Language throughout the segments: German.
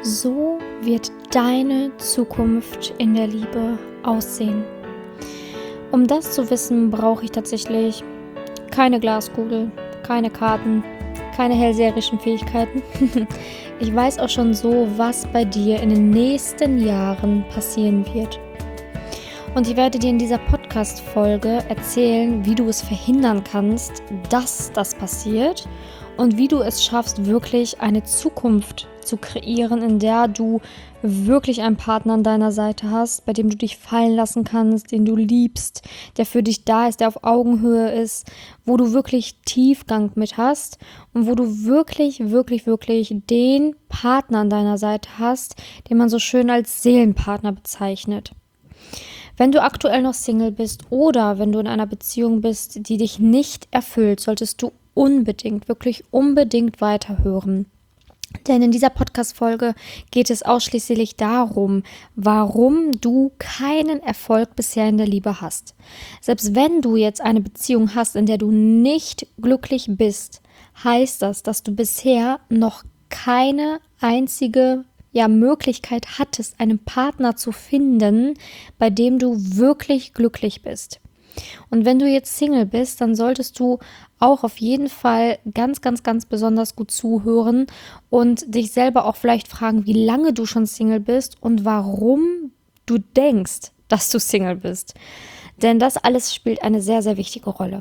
So wird deine Zukunft in der Liebe aussehen. Um das zu wissen, brauche ich tatsächlich keine Glaskugel, keine Karten, keine hellseherischen Fähigkeiten. Ich weiß auch schon so, was bei dir in den nächsten Jahren passieren wird. Und ich werde dir in dieser Podcast-Folge erzählen, wie du es verhindern kannst, dass das passiert und wie du es schaffst, wirklich eine Zukunft zu kreieren, in der du wirklich einen Partner an deiner Seite hast, bei dem du dich fallen lassen kannst, den du liebst, der für dich da ist, der auf Augenhöhe ist, wo du wirklich Tiefgang mit hast und wo du wirklich den Partner an deiner Seite hast, den man so schön als Seelenpartner bezeichnet. Wenn du aktuell noch Single bist oder wenn du in einer Beziehung bist, die dich nicht erfüllt, solltest du wirklich unbedingt weiterhören. Denn in dieser Podcast-Folge geht es ausschließlich darum, warum du keinen Erfolg bisher in der Liebe hast. Selbst wenn du jetzt eine Beziehung hast, in der du nicht glücklich bist, heißt das, dass du bisher noch keine einzige Möglichkeit hattest, einen Partner zu finden, bei dem du wirklich glücklich bist. Und wenn du jetzt Single bist, dann solltest du auch auf jeden Fall ganz besonders gut zuhören und dich selber auch vielleicht fragen, wie lange du schon Single bist und warum du denkst, dass du Single bist. Denn das alles spielt eine sehr wichtige Rolle.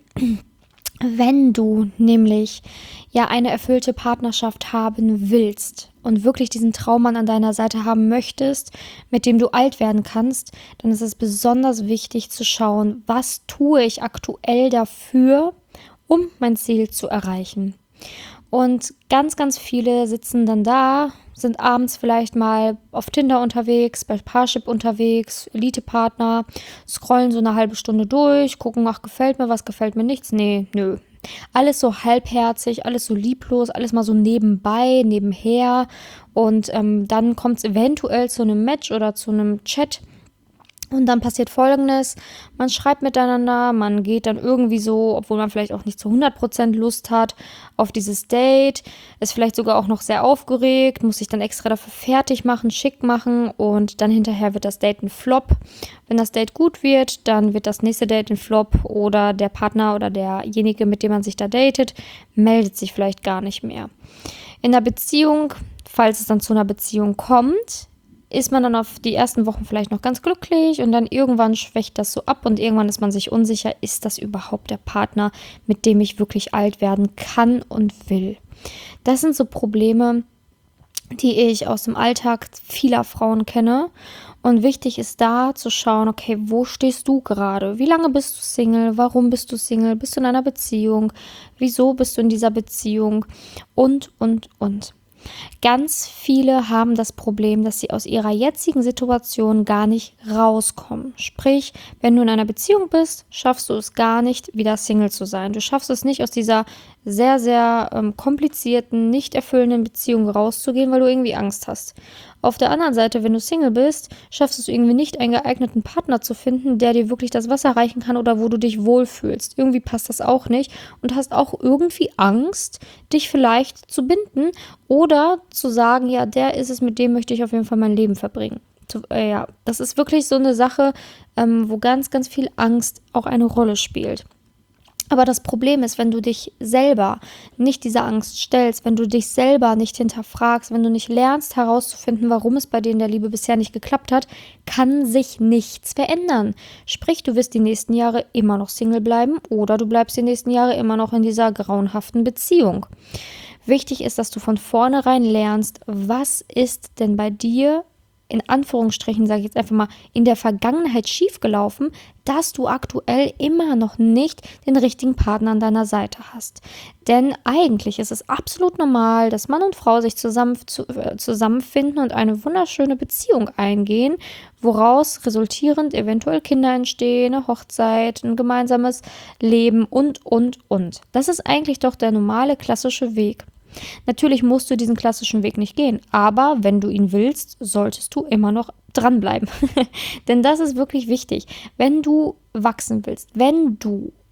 Wenn du nämlich eine erfüllte Partnerschaft haben willst und wirklich diesen Traummann an deiner Seite haben möchtest, mit dem du alt werden kannst, dann ist es besonders wichtig zu schauen, was tue ich aktuell dafür, um mein Ziel zu erreichen. Und ganz viele sitzen dann da, sind abends vielleicht mal auf Tinder unterwegs, bei Parship unterwegs, Elite-Partner, scrollen so eine halbe Stunde durch, gucken, gefällt mir was, gefällt mir nichts, nö. Alles so halbherzig, alles so lieblos, alles mal so nebenbei, nebenher und dann kommt es eventuell zu einem Match oder zu einem Chat. Und dann passiert Folgendes, man schreibt miteinander, man geht dann irgendwie so, obwohl man vielleicht auch nicht zu 100% Lust hat, auf dieses Date, ist vielleicht sogar auch noch sehr aufgeregt, muss sich dann extra dafür fertig machen, schick machen und dann hinterher wird das Date ein Flop. Wenn das Date gut wird, dann wird das nächste Date ein Flop oder der Partner oder derjenige, mit dem man sich da datet, meldet sich vielleicht gar nicht mehr. In der Beziehung, falls es dann zu einer Beziehung kommt, ist man dann auf die ersten Wochen vielleicht noch ganz glücklich und dann irgendwann schwächt das so ab und irgendwann ist man sich unsicher, ist das überhaupt der Partner, mit dem ich wirklich alt werden kann und will. Das sind so Probleme, die ich aus dem Alltag vieler Frauen kenne und wichtig ist da zu schauen, okay, wo stehst du gerade? Wie lange bist du Single? Warum bist du Single? Bist du in einer Beziehung? Wieso bist du in dieser Beziehung? Und. Ganz viele haben das Problem, dass sie aus ihrer jetzigen Situation gar nicht rauskommen. Sprich, wenn du in einer Beziehung bist, schaffst du es gar nicht, wieder Single zu sein. Du schaffst es nicht, aus dieser sehr komplizierten, nicht erfüllenden Beziehung rauszugehen, weil du irgendwie Angst hast. Auf der anderen Seite, wenn du Single bist, schaffst du es irgendwie nicht, einen geeigneten Partner zu finden, der dir wirklich das Wasser reichen kann oder wo du dich wohlfühlst. Irgendwie passt das auch nicht und hast auch irgendwie Angst, dich vielleicht zu binden oder zu sagen, ja, der ist es, mit dem möchte ich auf jeden Fall mein Leben verbringen. Das ist wirklich so eine Sache, wo ganz viel Angst auch eine Rolle spielt. Aber das Problem ist, wenn du dich selber nicht dieser Angst stellst, wenn du dich selber nicht hinterfragst, wenn du nicht lernst herauszufinden, warum es bei dir in der Liebe bisher nicht geklappt hat, kann sich nichts verändern. Sprich, du wirst die nächsten Jahre immer noch Single bleiben oder du bleibst die nächsten Jahre immer noch in dieser grauenhaften Beziehung. Wichtig ist, dass du von vornherein lernst, was ist denn bei dir in Anführungsstrichen, sage ich jetzt einfach mal, in der Vergangenheit schiefgelaufen, dass du aktuell immer noch nicht den richtigen Partner an deiner Seite hast. Denn eigentlich ist es absolut normal, dass Mann und Frau sich zusammenfinden und eine wunderschöne Beziehung eingehen, woraus resultierend eventuell Kinder entstehen, eine Hochzeit, ein gemeinsames Leben und. Das ist eigentlich doch der normale, klassische Weg. Natürlich musst du diesen klassischen Weg nicht gehen, aber wenn du ihn willst, solltest du immer noch dranbleiben. Denn das ist wirklich wichtig. Wenn du wachsen willst, wenn du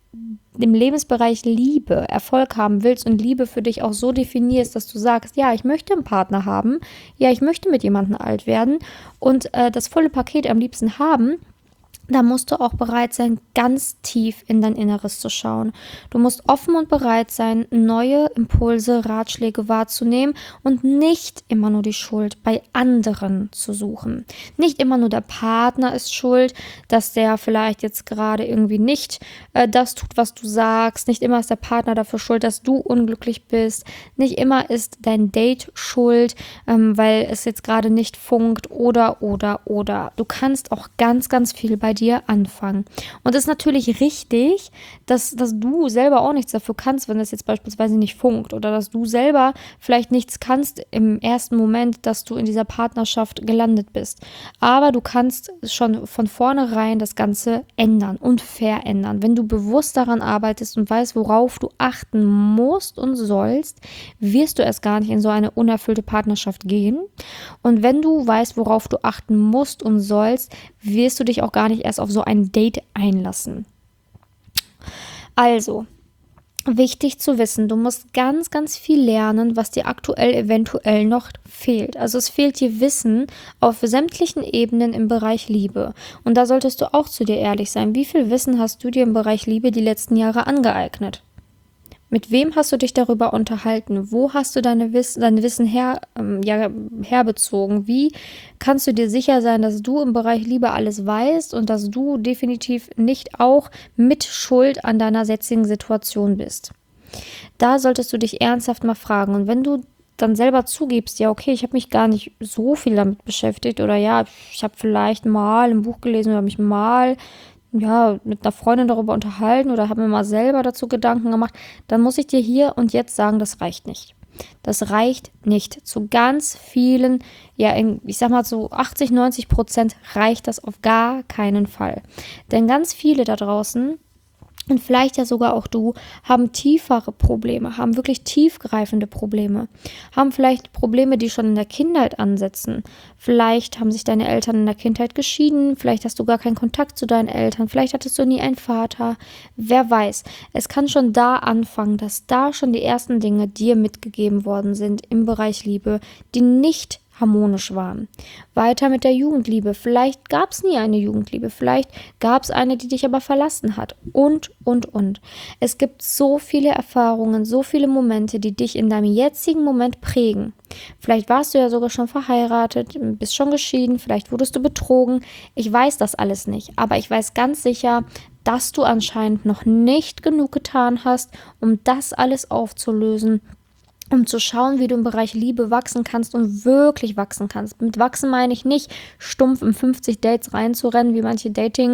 im Lebensbereich Liebe Erfolg haben willst und Liebe für dich auch so definierst, dass du sagst, ja, ich möchte einen Partner haben, ja, ich möchte mit jemandem alt werden und das volle Paket am liebsten haben, da musst du auch bereit sein, ganz tief in dein Inneres zu schauen. Du musst offen und bereit sein, neue Impulse, Ratschläge wahrzunehmen und nicht immer nur die Schuld bei anderen zu suchen. Nicht immer nur der Partner ist schuld, dass der vielleicht jetzt gerade irgendwie nicht das tut, was du sagst. Nicht immer ist der Partner dafür schuld, dass du unglücklich bist. Nicht immer ist dein Date schuld, weil es jetzt gerade nicht funkt oder. Du kannst auch ganz, ganz viel bei dir anfangen. Und es ist natürlich richtig, dass du selber auch nichts dafür kannst, wenn das jetzt beispielsweise nicht funkt oder dass du selber vielleicht nichts kannst im ersten Moment, dass du in dieser Partnerschaft gelandet bist. Aber du kannst schon von vornherein das Ganze ändern und verändern. Wenn du bewusst daran arbeitest und weißt, worauf du achten musst und sollst, wirst du erst gar nicht in so eine unerfüllte Partnerschaft gehen. Und wenn du weißt, worauf du achten musst und sollst, wirst du dich auch gar nicht erst auf so ein Date einlassen. Also, wichtig zu wissen, du musst ganz, ganz viel lernen, was dir aktuell eventuell noch fehlt. Also es fehlt dir Wissen auf sämtlichen Ebenen im Bereich Liebe. Und da solltest du auch zu dir ehrlich sein. Wie viel Wissen hast du dir im Bereich Liebe die letzten Jahre angeeignet? Mit wem hast du dich darüber unterhalten? Wo hast du dein Wissen herbezogen? Wie kannst du dir sicher sein, dass du im Bereich Liebe alles weißt und dass du definitiv nicht auch mit Schuld an deiner jetzigen Situation bist? Da solltest du dich ernsthaft mal fragen. Und wenn du dann selber zugibst, ja, okay, ich habe mich gar nicht so viel damit beschäftigt oder ja, ich habe vielleicht mal ein Buch gelesen oder mich mal mit einer Freundin darüber unterhalten oder habe mir mal selber dazu Gedanken gemacht, dann muss ich dir hier und jetzt sagen, das reicht nicht. Das reicht nicht. Zu ganz vielen, ich sag mal so 80-90% reicht das auf gar keinen Fall. Denn ganz viele da draußen, und vielleicht ja sogar auch du, haben tiefere Probleme, haben wirklich tiefgreifende Probleme, haben vielleicht Probleme, die schon in der Kindheit ansetzen. Vielleicht haben sich deine Eltern in der Kindheit geschieden, vielleicht hast du gar keinen Kontakt zu deinen Eltern, vielleicht hattest du nie einen Vater. Wer weiß, es kann schon da anfangen, dass da schon die ersten Dinge dir mitgegeben worden sind im Bereich Liebe, die nicht harmonisch waren. Weiter mit der Jugendliebe. Vielleicht gab es nie eine Jugendliebe. Vielleicht gab es eine, die dich aber verlassen hat. Und. Es gibt so viele Erfahrungen, so viele Momente, die dich in deinem jetzigen Moment prägen. Vielleicht warst du ja sogar schon verheiratet, bist schon geschieden, vielleicht wurdest du betrogen. Ich weiß das alles nicht, aber ich weiß ganz sicher, dass du anscheinend noch nicht genug getan hast, um das alles aufzulösen, um zu schauen, wie du im Bereich Liebe wachsen kannst und wirklich wachsen kannst. Mit wachsen meine ich nicht, stumpf in 50 Dates reinzurennen, wie manche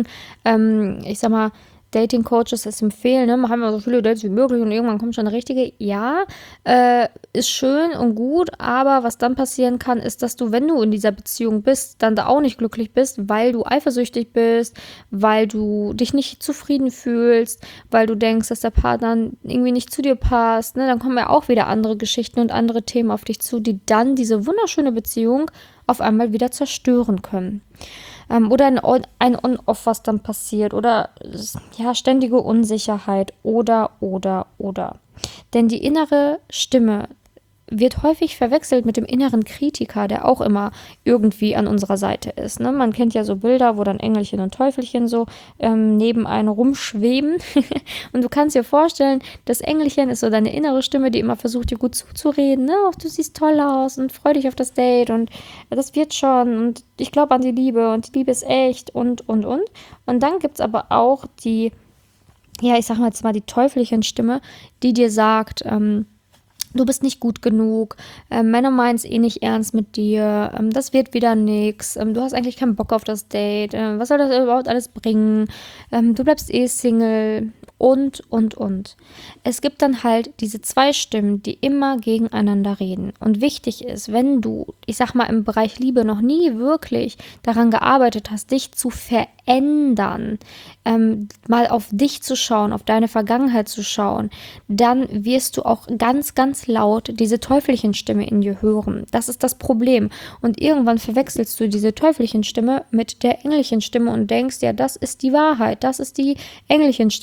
Dating-Coaches es empfehlen, ne? Machen wir so viele Dates wie möglich und irgendwann kommt schon eine richtige. Ja, ist schön und gut, aber was dann passieren kann, ist, dass du, wenn du in dieser Beziehung bist, dann da auch nicht glücklich bist, weil du eifersüchtig bist, weil du dich nicht zufrieden fühlst, weil du denkst, dass der Partner irgendwie nicht zu dir passt, ne? Dann kommen ja auch wieder andere Geschichten und andere Themen auf dich zu, die dann diese wunderschöne Beziehung auf einmal wieder zerstören können. Oder ein On-Off, was dann passiert, oder ja, ständige Unsicherheit, oder. Denn die innere Stimme wird häufig verwechselt mit dem inneren Kritiker, der auch immer irgendwie an unserer Seite ist. Ne? Man kennt ja so Bilder, wo dann Engelchen und Teufelchen so neben einem rumschweben. Und du kannst dir vorstellen, das Engelchen ist so deine innere Stimme, die immer versucht, dir gut zuzureden. Ne? Oh, du siehst toll aus und freu dich auf das Date und das wird schon und ich glaube an die Liebe und die Liebe ist echt und. Und dann gibt es aber auch die, ja, ich sag mal jetzt mal die Teufelchen-Stimme, die dir sagt, du bist nicht gut genug, Männer meinen es eh nicht ernst mit dir, das wird wieder nix, du hast eigentlich keinen Bock auf das Date, was soll das überhaupt alles bringen, du bleibst eh Single und. Es gibt dann halt diese zwei Stimmen, die immer gegeneinander reden. Und wichtig ist, wenn du, ich sag mal, im Bereich Liebe noch nie wirklich daran gearbeitet hast, dich zu verändern, mal auf dich zu schauen, auf deine Vergangenheit zu schauen, dann wirst du auch ganz, ganz laut diese Teufelchenstimme in dir hören. Das ist das Problem. Und irgendwann verwechselst du diese Teufelchenstimme mit der Engelchenstimme und denkst, ja, das ist die Wahrheit, das ist die Engelchenstimme, der muss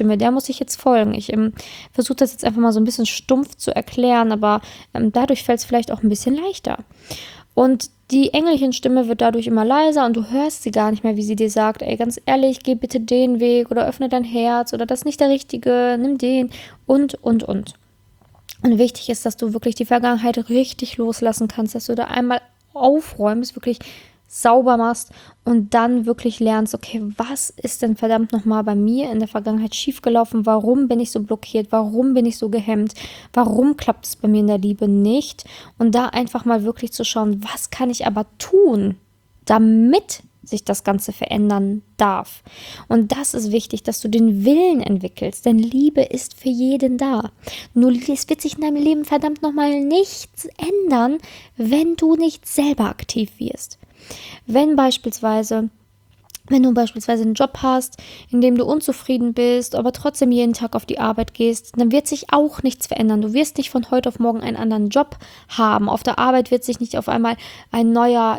muss ich jetzt folgen. Ich versuche das jetzt einfach mal so ein bisschen stumpf zu erklären, aber dadurch fällt es vielleicht auch ein bisschen leichter. Und die Engelchenstimme wird dadurch immer leiser und du hörst sie gar nicht mehr, wie sie dir sagt, ey, ganz ehrlich, geh bitte den Weg oder öffne dein Herz oder das ist nicht der richtige, nimm den und. Und wichtig ist, dass du wirklich die Vergangenheit richtig loslassen kannst, dass du da einmal aufräumst, wirklich sauber machst und dann wirklich lernst, okay, was ist denn verdammt nochmal bei mir in der Vergangenheit schiefgelaufen? Warum bin ich so blockiert? Warum bin ich so gehemmt? Warum klappt es bei mir in der Liebe nicht? Und da einfach mal wirklich zu schauen, was kann ich aber tun, damit sich das Ganze verändern darf. Und das ist wichtig, dass du den Willen entwickelst, denn Liebe ist für jeden da. Nur es wird sich in deinem Leben verdammt nochmal nichts ändern, wenn du nicht selber aktiv wirst. Wenn du beispielsweise einen Job hast, in dem du unzufrieden bist, aber trotzdem jeden Tag auf die Arbeit gehst, dann wird sich auch nichts verändern. Du wirst nicht von heute auf morgen einen anderen Job haben. Auf der Arbeit wird sich nicht auf einmal ein neuer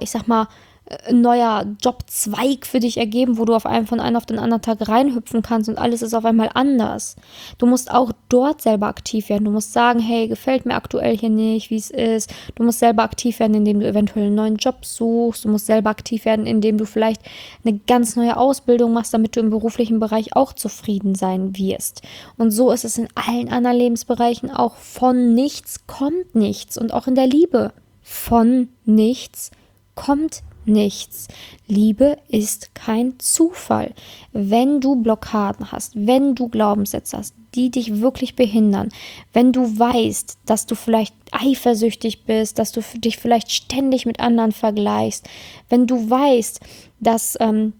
Jobzweig für dich ergeben, wo du von einem auf den anderen Tag reinhüpfen kannst und alles ist auf einmal anders. Du musst auch dort selber aktiv werden. Du musst sagen, hey, gefällt mir aktuell hier nicht, wie es ist. Du musst selber aktiv werden, indem du eventuell einen neuen Job suchst. Du musst selber aktiv werden, indem du vielleicht eine ganz neue Ausbildung machst, damit du im beruflichen Bereich auch zufrieden sein wirst. Und so ist es in allen anderen Lebensbereichen auch. Von nichts kommt nichts. Und auch in der Liebe. Von nichts kommt nichts. Liebe ist kein Zufall. Wenn du Blockaden hast, wenn du Glaubenssätze hast, die dich wirklich behindern, wenn du weißt, dass du vielleicht eifersüchtig bist, dass du dich vielleicht ständig mit anderen vergleichst, wenn du weißt, dass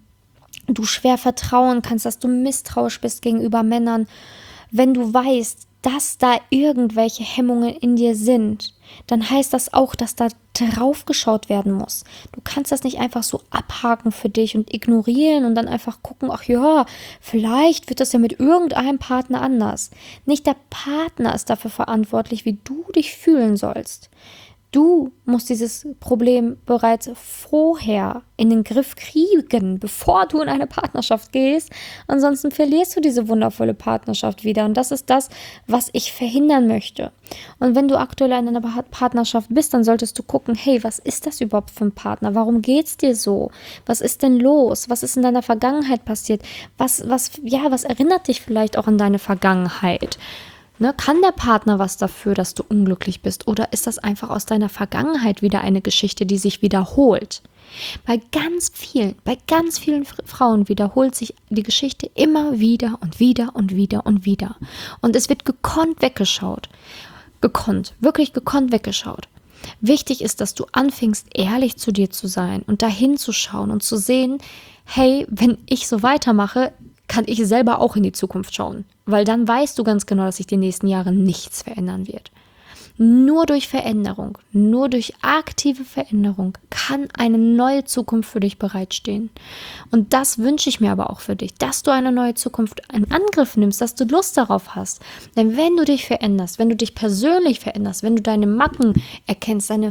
du schwer vertrauen kannst, dass du misstrauisch bist gegenüber Männern, wenn du weißt, dass da irgendwelche Hemmungen in dir sind, dann heißt das auch, dass da drauf geschaut werden muss. Du kannst das nicht einfach so abhaken für dich und ignorieren und dann einfach gucken, ach ja, vielleicht wird das ja mit irgendeinem Partner anders. Nicht der Partner ist dafür verantwortlich, wie du dich fühlen sollst. Du musst dieses Problem bereits vorher in den Griff kriegen, bevor du in eine Partnerschaft gehst. Ansonsten verlierst du diese wundervolle Partnerschaft wieder. Und das ist das, was ich verhindern möchte. Und wenn du aktuell in einer Partnerschaft bist, dann solltest du gucken, hey, was ist das überhaupt für ein Partner? Warum geht's dir so? Was ist denn los? Was ist in deiner Vergangenheit passiert? Was erinnert dich vielleicht auch an deine Vergangenheit? Kann der Partner was dafür, dass du unglücklich bist? Oder ist das einfach aus deiner Vergangenheit wieder eine Geschichte, die sich wiederholt? Bei ganz vielen Frauen wiederholt sich die Geschichte immer wieder und wieder und wieder und wieder. Und es wird gekonnt weggeschaut. Wirklich gekonnt weggeschaut. Wichtig ist, dass du anfängst, ehrlich zu dir zu sein und dahin zu schauen und zu sehen, hey, wenn ich so weitermache, kann ich selber auch in die Zukunft schauen. Weil dann weißt du ganz genau, dass sich die nächsten Jahre nichts verändern wird. Nur durch Veränderung, nur durch aktive Veränderung kann eine neue Zukunft für dich bereitstehen. Und das wünsche ich mir aber auch für dich, dass du eine neue Zukunft in Angriff nimmst, dass du Lust darauf hast. Denn wenn du dich veränderst, wenn du dich persönlich veränderst, wenn du deine Macken erkennst, deine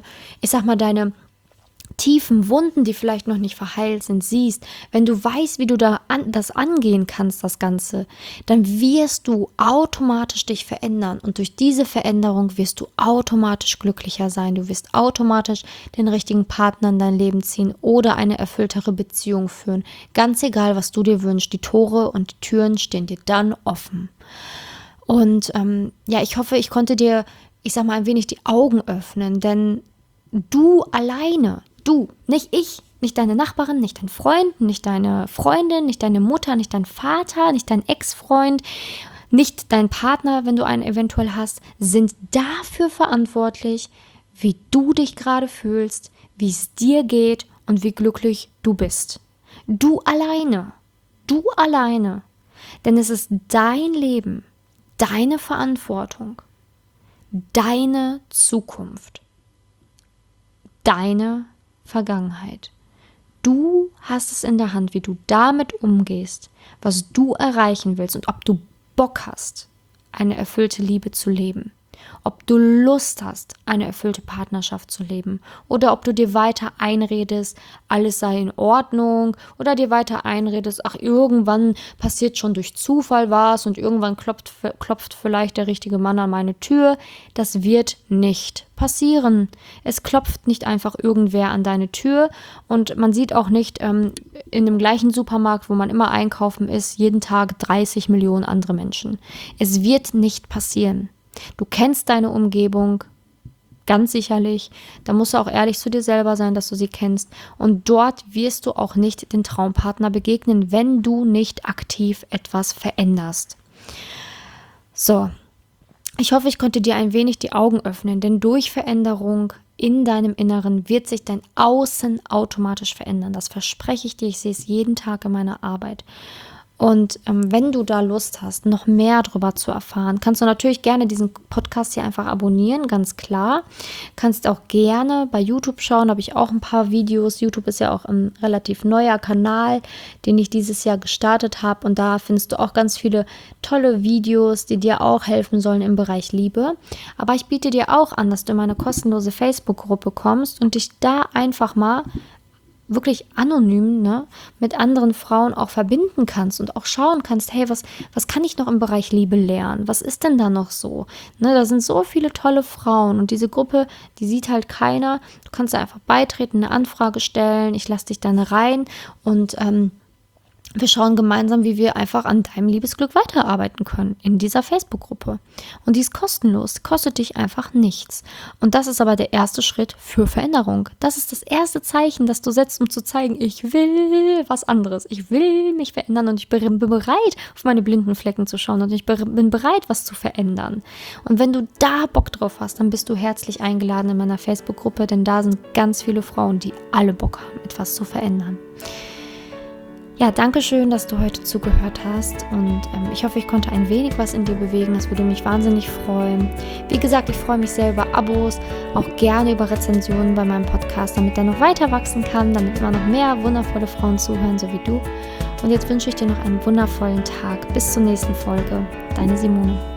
tiefen Wunden, die vielleicht noch nicht verheilt sind, siehst, wenn du weißt, wie du das angehen kannst, das Ganze, dann wirst du automatisch dich verändern und durch diese Veränderung wirst du automatisch glücklicher sein, du wirst automatisch den richtigen Partner in dein Leben ziehen oder eine erfülltere Beziehung führen. Ganz egal, was du dir wünschst, die Tore und die Türen stehen dir dann offen. Und ich hoffe, ich konnte dir, ein wenig die Augen öffnen, denn du alleine, du, nicht ich, nicht deine Nachbarin, nicht dein Freund, nicht deine Freundin, nicht deine Mutter, nicht dein Vater, nicht dein Ex-Freund, nicht dein Partner, wenn du einen eventuell hast, sind dafür verantwortlich, wie du dich gerade fühlst, wie es dir geht und wie glücklich du bist. Du alleine. Denn es ist dein Leben, deine Verantwortung, deine Zukunft, deine Vergangenheit. Du hast es in der Hand, wie du damit umgehst, was du erreichen willst und ob du Bock hast, eine erfüllte Liebe zu leben. ob du Lust hast, eine erfüllte Partnerschaft zu leben oder ob du dir weiter einredest, alles sei in Ordnung oder dir weiter einredest, ach, irgendwann passiert schon durch Zufall was und irgendwann klopft vielleicht der richtige Mann an meine Tür. Das wird nicht passieren. Es klopft nicht einfach irgendwer an deine Tür und man sieht auch nicht in dem gleichen Supermarkt, wo man immer einkaufen ist, jeden Tag 30 Millionen andere Menschen. Es wird nicht passieren. Du kennst deine Umgebung, ganz sicherlich. Da musst du auch ehrlich zu dir selber sein, dass du sie kennst. Und dort wirst du auch nicht den Traumpartner begegnen, wenn du nicht aktiv etwas veränderst. So, ich hoffe, ich konnte dir ein wenig die Augen öffnen, denn durch Veränderung in deinem Inneren wird sich dein Außen automatisch verändern. Das verspreche ich dir, ich sehe es jeden Tag in meiner Arbeit. Und wenn du da Lust hast, noch mehr darüber zu erfahren, kannst du natürlich gerne diesen Podcast hier einfach abonnieren, ganz klar. Kannst auch gerne bei YouTube schauen, da habe ich auch ein paar Videos. YouTube ist ja auch ein relativ neuer Kanal, den ich dieses Jahr gestartet habe. Und da findest du auch ganz viele tolle Videos, die dir auch helfen sollen im Bereich Liebe. Aber ich biete dir auch an, dass du in meine kostenlose Facebook-Gruppe kommst und dich da einfach mal wirklich anonym, mit anderen Frauen auch verbinden kannst und auch schauen kannst, hey, was kann ich noch im Bereich Liebe lernen? Was ist denn da noch so? Da sind so viele tolle Frauen und diese Gruppe, die sieht halt keiner. Du kannst da einfach beitreten, eine Anfrage stellen, ich lasse dich dann rein und wir schauen gemeinsam, wie wir einfach an deinem Liebesglück weiterarbeiten können in dieser Facebook-Gruppe. Und die ist kostenlos, kostet dich einfach nichts. Und das ist aber der erste Schritt für Veränderung. Das ist das erste Zeichen, das du setzt, um zu zeigen, ich will was anderes. Ich will mich verändern und ich bin bereit, auf meine blinden Flecken zu schauen und ich bin bereit, was zu verändern. Und wenn du da Bock drauf hast, dann bist du herzlich eingeladen in meiner Facebook-Gruppe, denn da sind ganz viele Frauen, die alle Bock haben, etwas zu verändern. Ja, danke schön, dass du heute zugehört hast und ich hoffe, ich konnte ein wenig was in dir bewegen. Das würde mich wahnsinnig freuen. Wie gesagt, ich freue mich sehr über Abos, auch gerne über Rezensionen bei meinem Podcast, damit er noch weiter wachsen kann, damit immer noch mehr wundervolle Frauen zuhören, so wie du. Und jetzt wünsche ich dir noch einen wundervollen Tag. Bis zur nächsten Folge. Deine Simone.